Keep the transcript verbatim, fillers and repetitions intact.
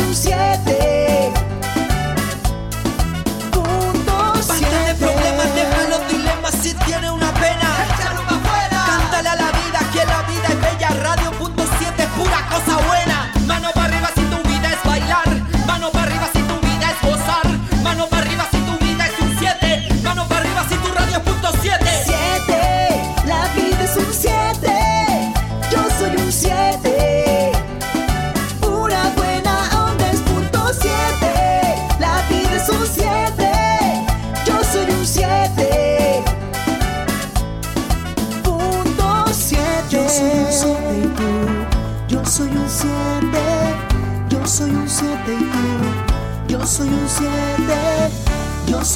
un siete punto siete. Basta de problemas, deja los dilemas. Si tiene una pena, échalo pa' afuera. Cántale a la vida, que la vida es bella. Radio punto siete es pura cosa buena. Mano para arriba si tu vida es bailar. Mano para arriba si tu vida es gozar. Mano para arriba si tu vida es un siete. Mano para arriba si tu radio es punto siete. siete, la vida es un siete. Yo soy un siete. Pura buena onda es punto siete. La vida es un siete. Yo soy un siete. Punto siete. Yo soy un siete y tú. Yo soy un siete. Yo soy un siete y tú. Yo soy un siete. Yo soy